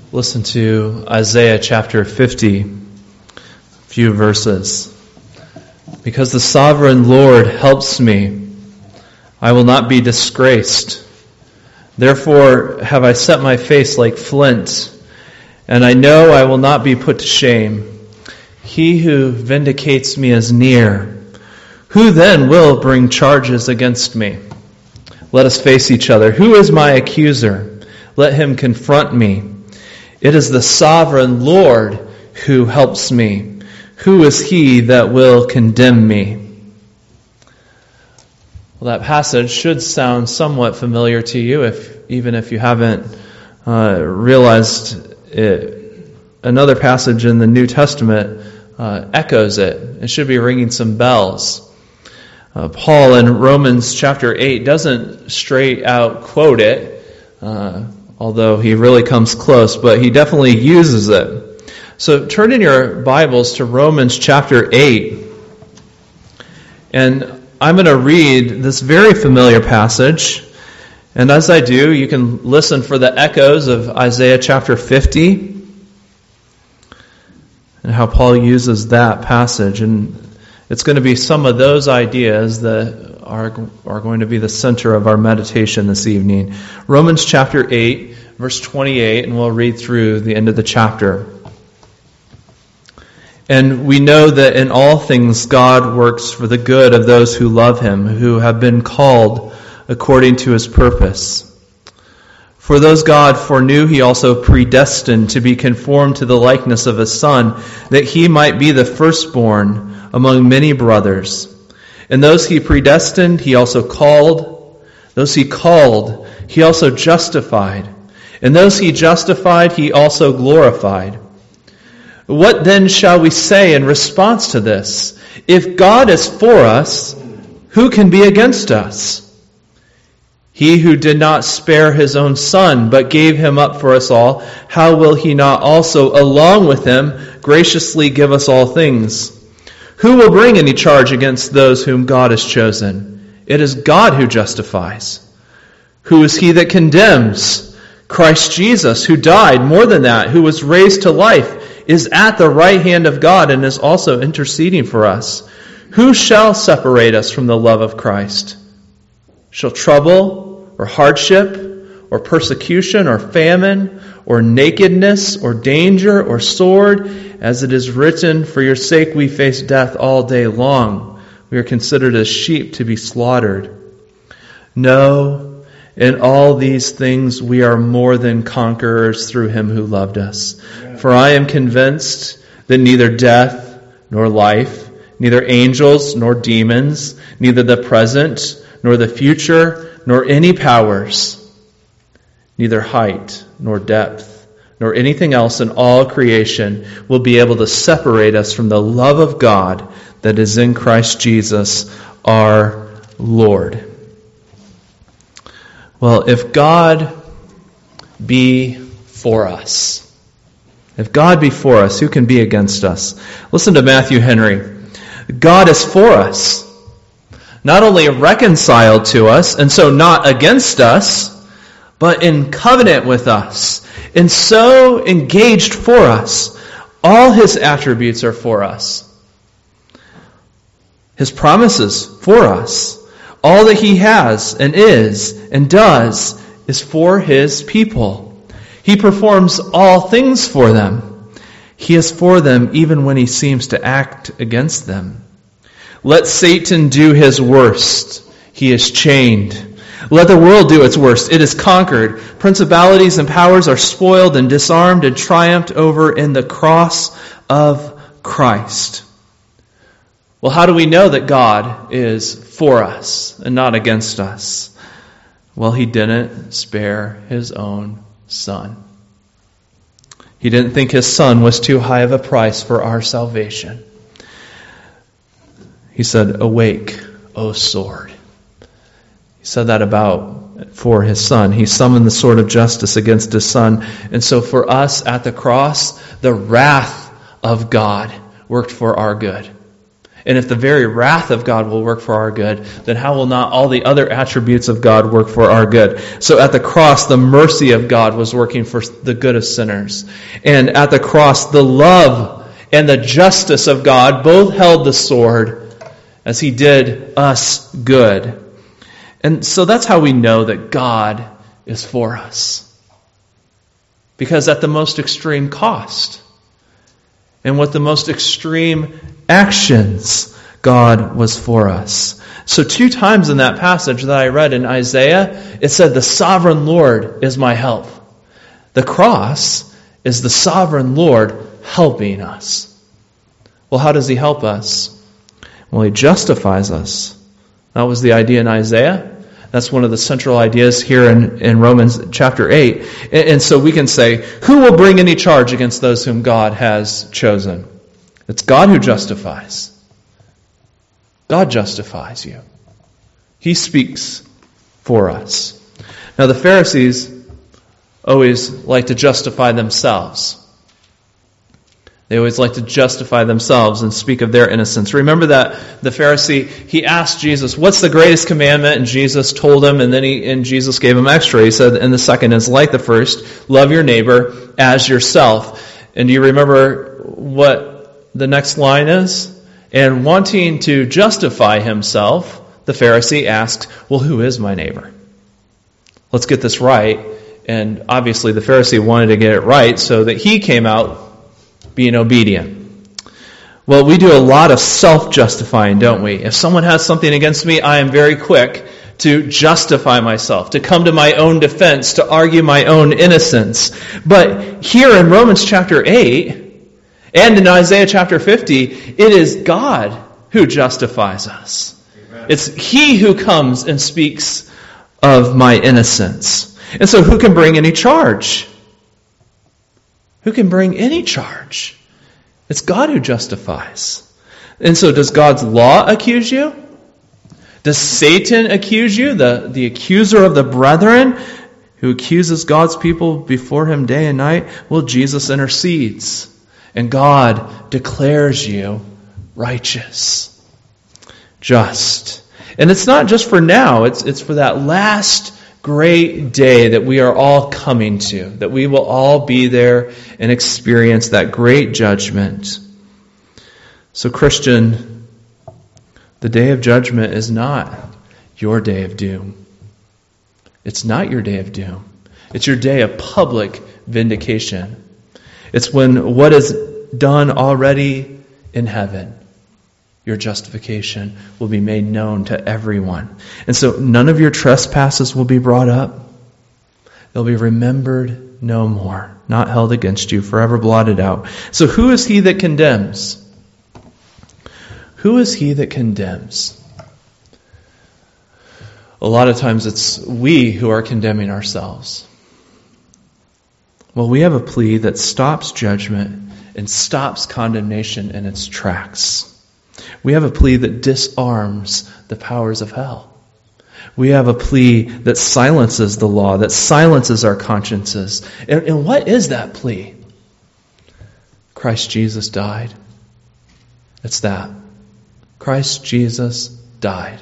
Listen to Isaiah chapter 50, a few verses. Because the sovereign Lord helps me, I will not be disgraced. Therefore have I set my face like flint, and I know I will not be put to shame. He who vindicates me is near. Who then will bring charges against me? Let us face each other. Who is my accuser? Let him confront me. It is the sovereign Lord who helps me. Who is he that will condemn me? Well, that passage should sound somewhat familiar to you, even if you haven't realized it. Another passage in the New Testament echoes it. It should be ringing some bells. Paul in Romans chapter 8 doesn't straight out quote it, although he really comes close, but he definitely uses it. So turn in your Bibles to Romans chapter 8, and I'm going to read this very familiar passage, and as I do, you can listen for the echoes of Isaiah chapter 50, and how Paul uses that passage, and it's going to be some of those ideas that are going to be the center of our meditation this evening. Romans chapter 8, verse 28, and we'll read through the end of the chapter. And we know that in all things God works for the good of those who love Him, who have been called according to His purpose. For those God foreknew, He also predestined to be conformed to the likeness of His Son, that He might be the firstborn among many brothers. And those He predestined, He also called. Those He called, He also justified. And those He justified, He also glorified. What then shall we say in response to this? If God is for us, who can be against us? He who did not spare His own Son, but gave Him up for us all, how will He not also, along with Him, graciously give us all things? Who will bring any charge against those whom God has chosen? It is God who justifies. Who is he that condemns? Christ Jesus, who died, more than that, who was raised to life, is at the right hand of God and is also interceding for us. Who shall separate us from the love of Christ? Shall trouble, or hardship, or persecution, or famine, or nakedness, or danger, or sword? As it is written, for your sake we face death all day long. We are considered as sheep to be slaughtered. No, in all these things we are more than conquerors through Him who loved us. For I am convinced that neither death nor life, neither angels nor demons, neither the present nor the future, nor any powers, neither height nor depth, nor anything else in all creation will be able to separate us from the love of God that is in Christ Jesus our Lord. Well, if God be for us, who can be against us? Listen to Matthew Henry. God is for us, not only reconciled to us, and so not against us, but in covenant with us, and so engaged for us. All His attributes are for us. His promises for us. All that He has and is and does is for His people. He performs all things for them. He is for them even when He seems to act against them. Let Satan do his worst. He is chained. Let the world do its worst. It is conquered. Principalities and powers are spoiled and disarmed and triumphed over in the cross of Christ. Well, how do we know that God is for us and not against us? Well, He didn't spare His own Son. He didn't think His Son was too high of a price for our salvation. He said, "Awake, O sword." He said that for His Son. He summoned the sword of justice against His Son. And so for us at the cross, the wrath of God worked for our good. And if the very wrath of God will work for our good, then how will not all the other attributes of God work for our good? So at the cross, the mercy of God was working for the good of sinners. And at the cross, the love and the justice of God both held the sword as he did us good. And so that's how we know that God is for us. Because at the most extreme cost and with the most extreme actions, God was for us. So 2 times in that passage that I read in Isaiah, it said, the sovereign Lord is my help. The cross is the sovereign Lord helping us. Well, how does he help us? Well, he justifies us. That was the idea in Isaiah. That's one of the central ideas here in Romans chapter 8. And so we can say, who will bring any charge against those whom God has chosen? It's God who justifies. God justifies you. He speaks for us. Now the Pharisees always like to justify themselves. They always like to justify themselves and speak of their innocence. Remember that the Pharisee, he asked Jesus, what's the greatest commandment? And Jesus told him, and Jesus gave him extra. He said, and the second is like the first, love your neighbor as yourself. And do you remember what the next line is? And wanting to justify himself, the Pharisee asked, well, who is my neighbor? Let's get this right. And obviously the Pharisee wanted to get it right so that he came out being obedient. Well, we do a lot of self-justifying, don't we? If someone has something against me, I am very quick to justify myself, to come to my own defense, to argue my own innocence. But here in Romans chapter 8 and in Isaiah chapter 50, it is God who justifies us. Amen. It's He who comes and speaks of my innocence. And so who can bring any charge? Who can bring any charge? It's God who justifies. And so does God's law accuse you? Does Satan accuse you, the accuser of the brethren, who accuses God's people before him day and night? Well, Jesus intercedes, and God declares you righteous, just. And it's not just for now, it's for that last great day that we are all coming to, that we will all be there and experience that great judgment. So Christian, the day of judgment is not your day of doom. It's not your day of doom. It's your day of public vindication. It's when what is done already in heaven, your justification, will be made known to everyone. And so none of your trespasses will be brought up. They'll be remembered no more, not held against you, forever blotted out. So who is he that condemns? Who is he that condemns? A lot of times it's we who are condemning ourselves. Well, we have a plea that stops judgment and stops condemnation in its tracks. We have a plea that disarms the powers of hell. We have a plea that silences the law, that silences our consciences. And what is that plea? Christ Jesus died. It's that. Christ Jesus died.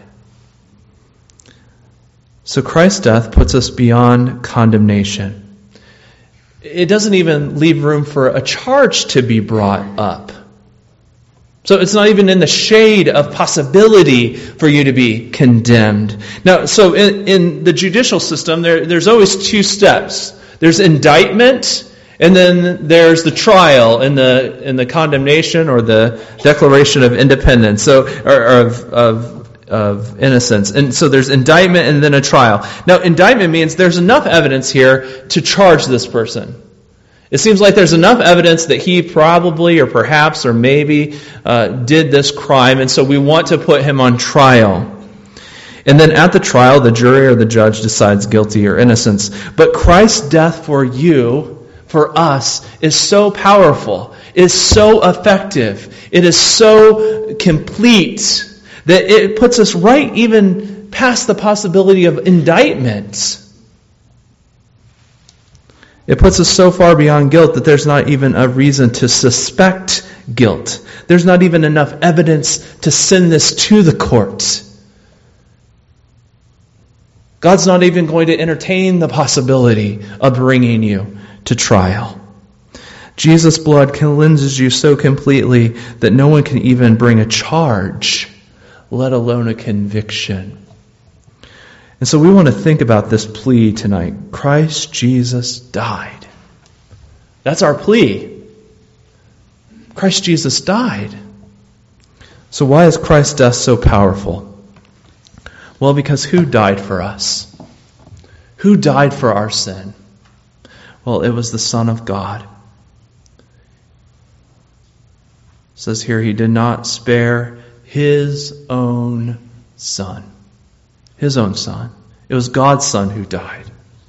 So Christ's death puts us beyond condemnation. It doesn't even leave room for a charge to be brought up. So it's not even in the shade of possibility for you to be condemned. Now, so in the judicial system, there's always 2 steps. There's indictment, and then there's the trial and the condemnation or the declaration of independence, so or of innocence. And so there's indictment and then a trial. Now, indictment means there's enough evidence here to charge this person. It seems like there's enough evidence that he probably or perhaps or maybe did this crime, and so we want to put him on trial. And then at the trial, the jury or the judge decides guilty or innocence. But Christ's death for you, for us, is so powerful, is so effective, it is so complete that it puts us right even past the possibility of indictment. It puts us so far beyond guilt that there's not even a reason to suspect guilt. There's not even enough evidence to send this to the court. God's not even going to entertain the possibility of bringing you to trial. Jesus' blood cleanses you so completely that no one can even bring a charge, let alone a conviction. And so we want to think about this plea tonight. Christ Jesus died. That's our plea. Christ Jesus died. So why is Christ's death so powerful? Well, because who died for us? Who died for our sin? Well, it was the Son of God. It says here, He did not spare His own Son. His own Son. It was God's Son who died.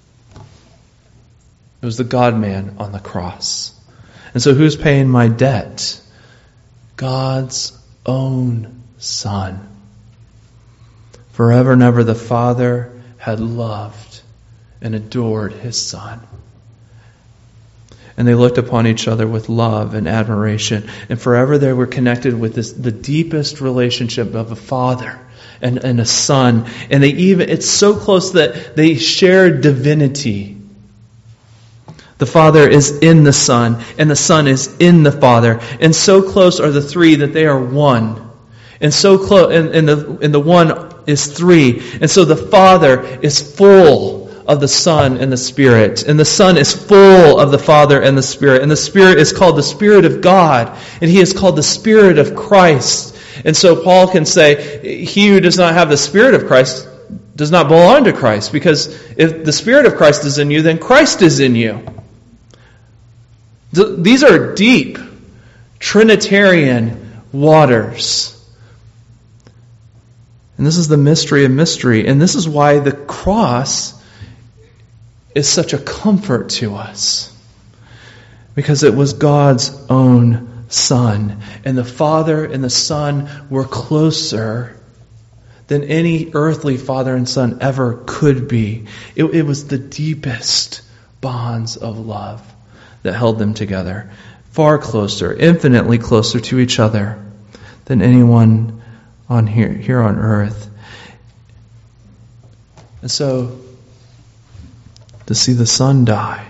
It was the God-man on the cross. And so who's paying my debt? God's own Son. Forever and ever the Father had loved and adored His Son. And they looked upon each other with love and admiration. And forever they were connected with the deepest relationship of a father and a son. And it's so close that they share divinity. The Father is in the Son, and the Son is in the Father. And so close are the three that they are one. And so close, and the one is three. And so the Father is full of the Son and the Spirit. And the Son is full of the Father and the Spirit. And the Spirit is called the Spirit of God. And He is called the Spirit of Christ. And so Paul can say, he who does not have the Spirit of Christ does not belong to Christ. Because if the Spirit of Christ is in you, then Christ is in you. These are deep Trinitarian waters. And this is the mystery of mystery. And this is why the cross is such a comfort to us. Because it was God's own Son. And the Father and the Son were closer than any earthly father and son ever could be. It was the deepest bonds of love that held them together. Far closer, infinitely closer to each other than anyone on here on earth. And so, to see the Son die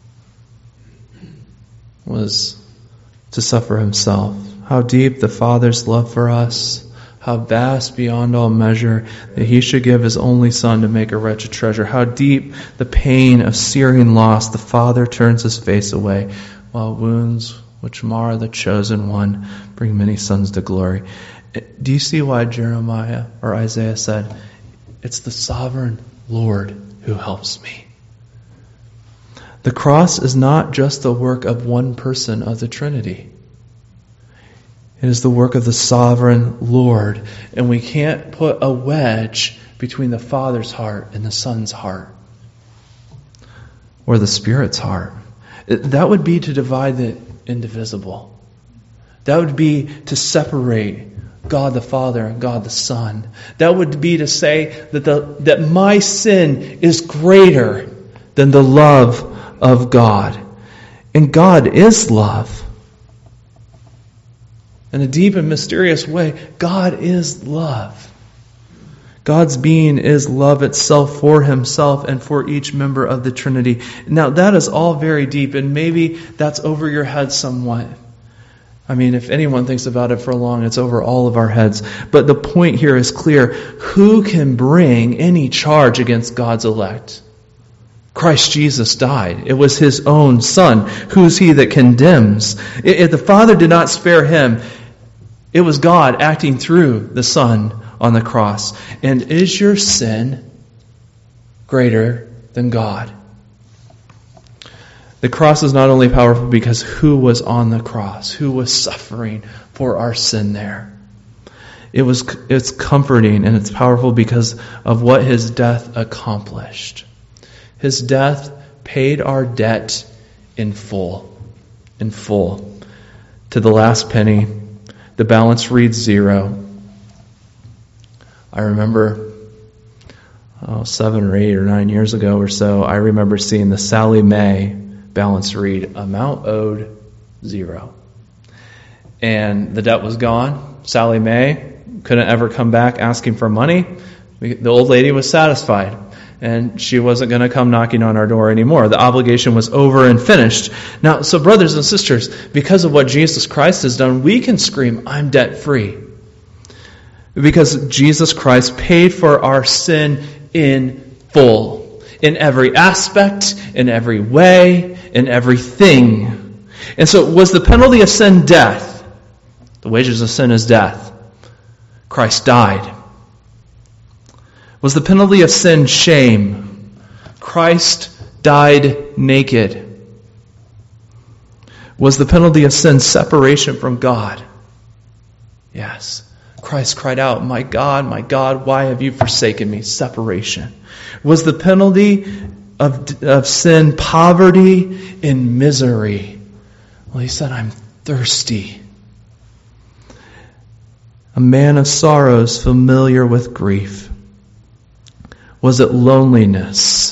was to suffer Himself. How deep the Father's love for us, how vast beyond all measure that He should give His only Son to make a wretched treasure. How deep the pain of searing loss, the Father turns His face away, while wounds which mar the chosen one bring many sons to glory. Do you see why Jeremiah or Isaiah said, it's the sovereign Lord who helps me? The cross is not just the work of one person of the Trinity. It is the work of the sovereign Lord. And we can't put a wedge between the Father's heart and the Son's heart. Or the Spirit's heart. That would be to divide the indivisible. That would be to separate God the Father and God the Son. That would be to say that my sin is greater than the love of God. And God is love. In a deep and mysterious way, God is love. God's being is love itself for Himself and for each member of the Trinity. Now that is all very deep, and maybe that's over your head somewhat. I mean, if anyone thinks about it for long, it's over all of our heads. But the point here is clear. Who can bring any charge against God's elect? Christ Jesus died. It was His own Son. Who's He that condemns? If the Father did not spare Him, it was God acting through the Son on the cross. And is your sin greater than God? The cross is not only powerful because who was on the cross, who was suffering for our sin there. It's comforting and it's powerful because of what His death accomplished. His death paid our debt in full. In full. To the last penny. The balance reads 0. I remember 7 or 8 or 9 years ago or so, I remember seeing the Sally Mae balance read, amount owed, 0. And the debt was gone. Sally Mae couldn't ever come back asking for money. The old lady was satisfied, and she wasn't going to come knocking on our door anymore. The obligation was over and finished. Now, so brothers and sisters, because of what Jesus Christ has done, we can scream, I'm debt-free. Because Jesus Christ paid for our sin in full, in every aspect, in every way, in everything. And so was the penalty of sin death? The wages of sin is death. Christ died. Was the penalty of sin shame? Christ died naked. Was the penalty of sin separation from God? Yes. Christ cried out, my God, why have you forsaken me? Separation. Was the penalty of sin poverty and misery? Well, he said, I'm thirsty. A man of sorrows, familiar with grief. Was it loneliness?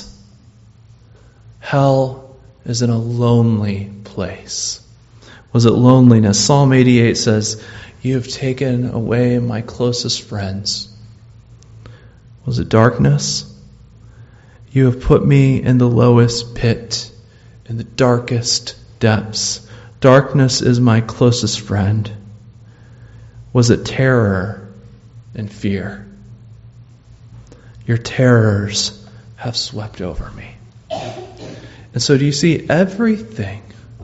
Hell is in a lonely place. Was it loneliness? Psalm 88 says, you have taken away my closest friends. Was it darkness? You have put me in the lowest pit, in the darkest depths. Darkness is my closest friend. Was it terror and fear? Your terrors have swept over me. And so do you see everything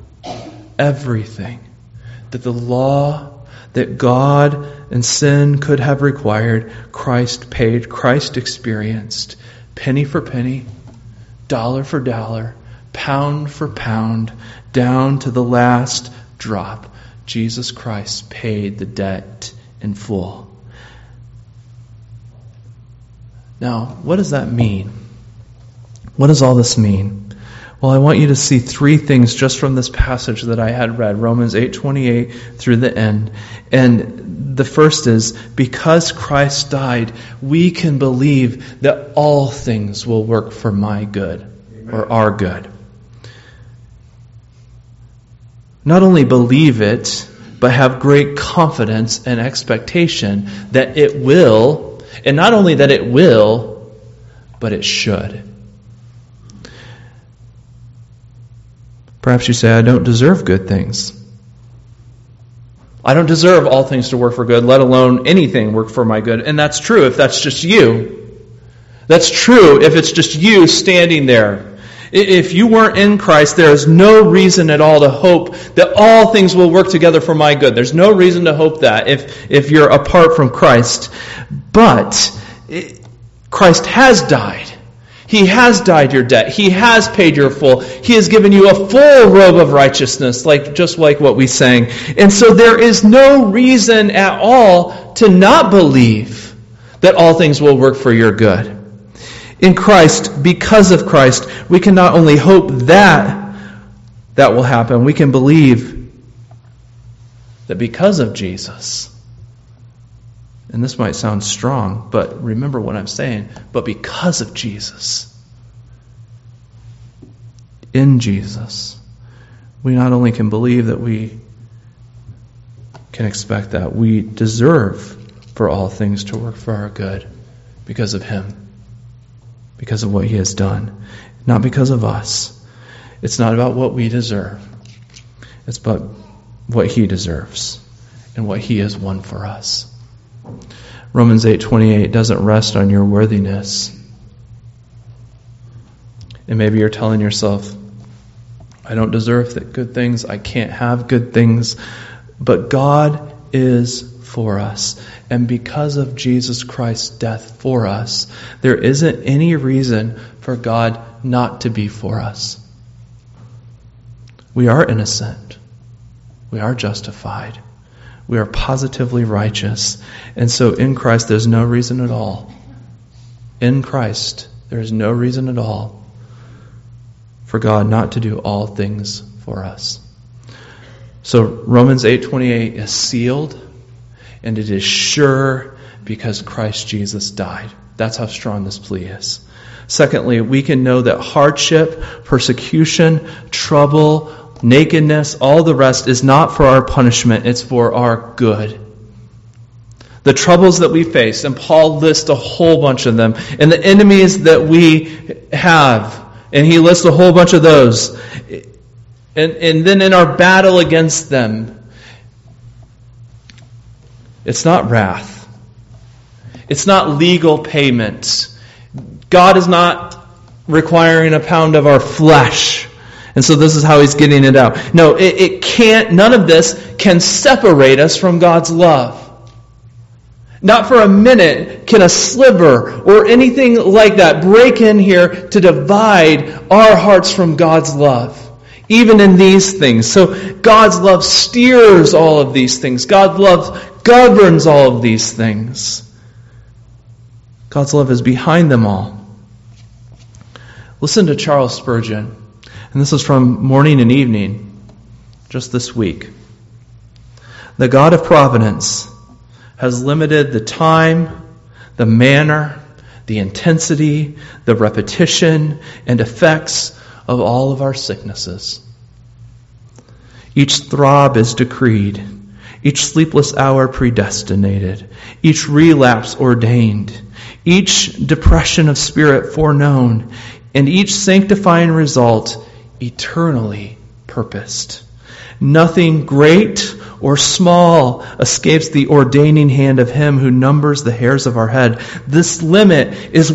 that the law, that God and sin could have required, Christ paid, Christ experienced, penny for penny, dollar for dollar, pound for pound, down to the last drop. Jesus Christ paid the debt in full. Now, what does that mean? What does all this mean? Well, I want you to see 3 things just from this passage that I had read, Romans 8:28 through the end. And the first is, because Christ died, we can believe that all things will work for my good, or our good. Not only believe it, but have great confidence and expectation that it will, and not only that it will, but it should. Perhaps you say, I don't deserve good things. I don't deserve all things to work for good, let alone anything work for my good. And that's true if that's just you. That's true if it's just you standing there. If you weren't in Christ, there is no reason at all to hope that all things will work together for my good. There's no reason to hope that if you're apart from Christ. But Christ has died. He has died your debt. He has paid your full. He has given you a full robe of righteousness, just like what we sang. And so there is no reason at all to not believe that all things will work for your good. In Christ, because of Christ, we can not only hope that will happen, we can believe that because of Jesus, and this might sound strong, but remember what I'm saying, but because of Jesus, in Jesus, we not only can believe that we can expect that, we deserve for all things to work for our good because of Him. Because of what He has done. Not because of us. It's not about what we deserve. It's about what He deserves and what He has won for us. Romans 8:28 doesn't rest on your worthiness. And maybe you're telling yourself, I don't deserve good things. I can't have good things. But God is for us. And because of Jesus Christ's death for us, there isn't any reason for God not to be for us. We are innocent. We are justified. We are positively righteous. And so in Christ, there's no reason at all. In Christ, there is no reason at all for God not to do all things for us. So Romans 8:28 is sealed. And it is sure because Christ Jesus died. That's how strong this plea is. Secondly, we can know that hardship, persecution, trouble, nakedness, all the rest is not for our punishment, it's for our good. The troubles that we face, and Paul lists a whole bunch of them, and the enemies that we have, and he lists a whole bunch of those. And then in our battle against them, it's not wrath. It's not legal payment. God is not requiring a pound of our flesh. And so this is how he's getting it out. No, it can't, none of this can separate us from God's love. Not for a minute can a sliver or anything like that break in here to divide our hearts from God's love. Even in these things. So God's love steers all of these things. God's love governs all of these things. God's love is behind them all. Listen to Charles Spurgeon. And this is from Morning and Evening, just this week. The God of providence has limited the time, the manner, the intensity, the repetition, and effects of all of our sicknesses. Each throb is decreed, each sleepless hour predestinated, each relapse ordained, each depression of spirit foreknown, and each sanctifying result eternally purposed. Nothing great or small escapes the ordaining hand of him who numbers the hairs of our head. This limit is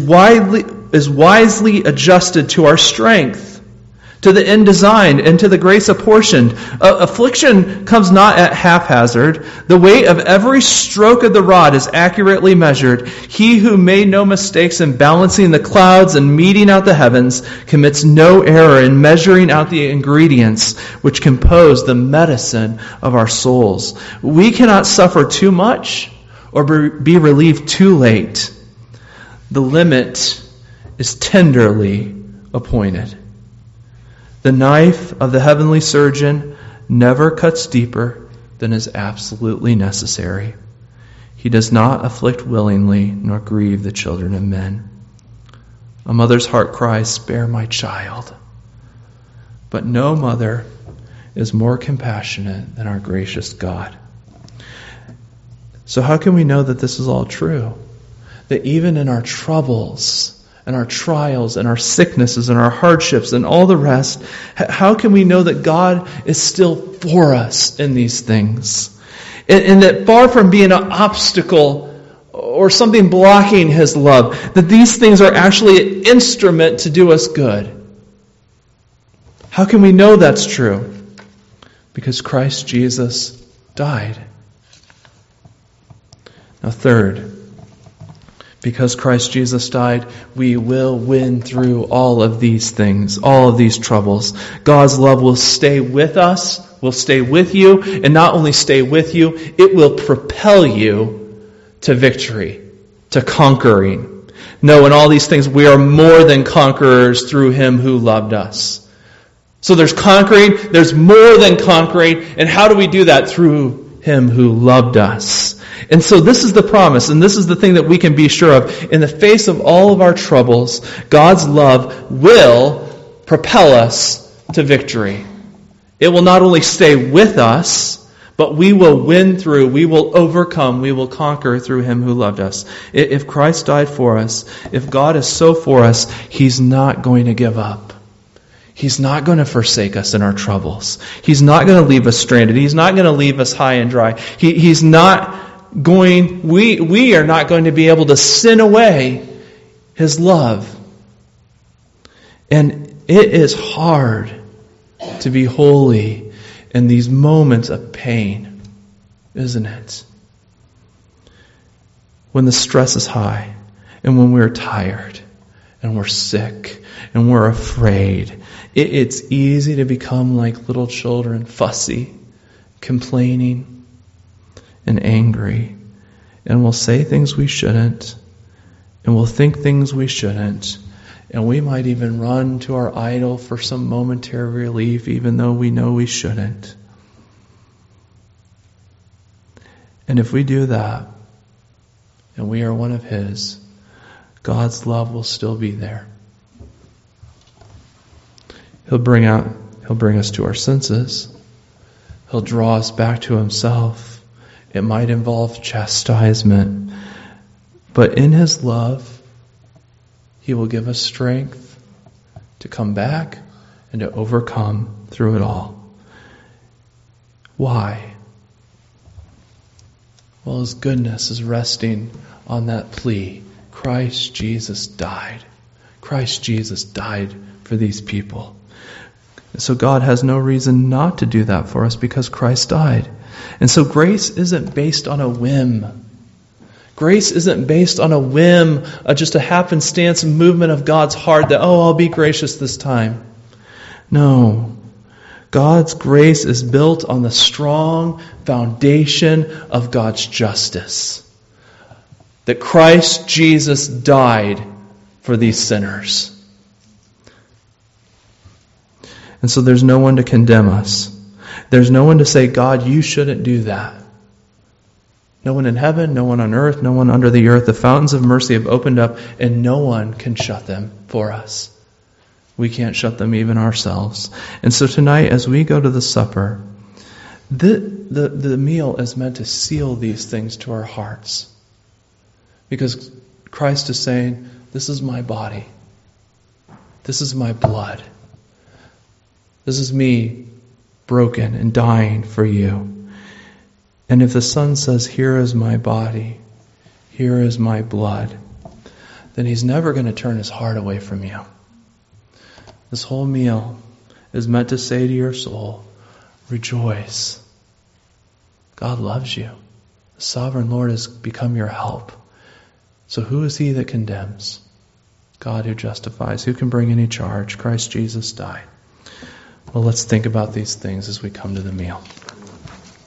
wisely adjusted to our strength, to the end designed, and to the grace apportioned. Affliction comes not at haphazard. The weight of every stroke of the rod is accurately measured. He who made no mistakes in balancing the clouds and meting out the heavens commits no error in measuring out the ingredients which compose the medicine of our souls. We cannot suffer too much or be relieved too late. The limit is tenderly appointed. The knife of the heavenly surgeon never cuts deeper than is absolutely necessary. He does not afflict willingly nor grieve the children of men. A mother's heart cries, "Spare my child." But no mother is more compassionate than our gracious God. So how can we know that this is all true? That even in our troubles and our trials and our sicknesses and our hardships and all the rest, how can we know that God is still for us in these things? And that far from being an obstacle or something blocking His love, that these things are actually an instrument to do us good. How can we know that's true? Because Christ Jesus died. Now third, because Christ Jesus died, we will win through all of these things, all of these troubles. God's love will stay with us, will stay with you, and not only stay with you, it will propel you to victory, to conquering. No, in all these things, we are more than conquerors through Him who loved us. So there's conquering, there's more than conquering, and how do we do that? Through Him who loved us. And so this is the promise, and this is the thing that we can be sure of. In the face of all of our troubles, God's love will propel us to victory. It will not only stay with us, but we will win through, we will overcome, we will conquer through Him who loved us. If Christ died for us, if God is so for us, He's not going to give up. He's not going to forsake us in our troubles. He's not going to leave us stranded. He's not going to leave us high and dry. He's not going, we are not going to be able to sin away His love. And it is hard to be holy in these moments of pain, isn't it? When the stress is high, and when we're tired, and we're sick, and we're afraid, it's easy to become like little children, fussy, complaining, and angry, and we'll say things we shouldn't, and we'll think things we shouldn't, and we might even run to our idol for some momentary relief, even though we know we shouldn't. And if we do that, and we are one of His, God's love will still be there. He'll bring us to our senses. He'll draw us back to himself. It might involve chastisement. But in his love, he will give us strength to come back and to overcome through it all. Why? Well, his goodness is resting on that plea. Christ Jesus died. Christ Jesus died for these people. So God has no reason not to do that for us because Christ died. And so grace isn't based on a whim. Grace isn't based on a whim, just a happenstance movement of God's heart that, I'll be gracious this time. No. God's grace is built on the strong foundation of God's justice. That Christ Jesus died for these sinners. And so there's no one to condemn us. There's no one to say, God, you shouldn't do that. No one in heaven, no one on earth, no one under the earth. The fountains of mercy have opened up and no one can shut them for us. We can't shut them even ourselves. And so tonight as we go to the supper, the meal is meant to seal these things to our hearts. Because Christ is saying, this is my body. This is my blood. This is me broken and dying for you. And if the Son says, here is my body, here is my blood, then he's never going to turn his heart away from you. This whole meal is meant to say to your soul, rejoice. God loves you. The sovereign Lord has become your help. So who is he that condemns? God who justifies. Who can bring any charge? Christ Jesus died. Well, let's think about these things as we come to the meal.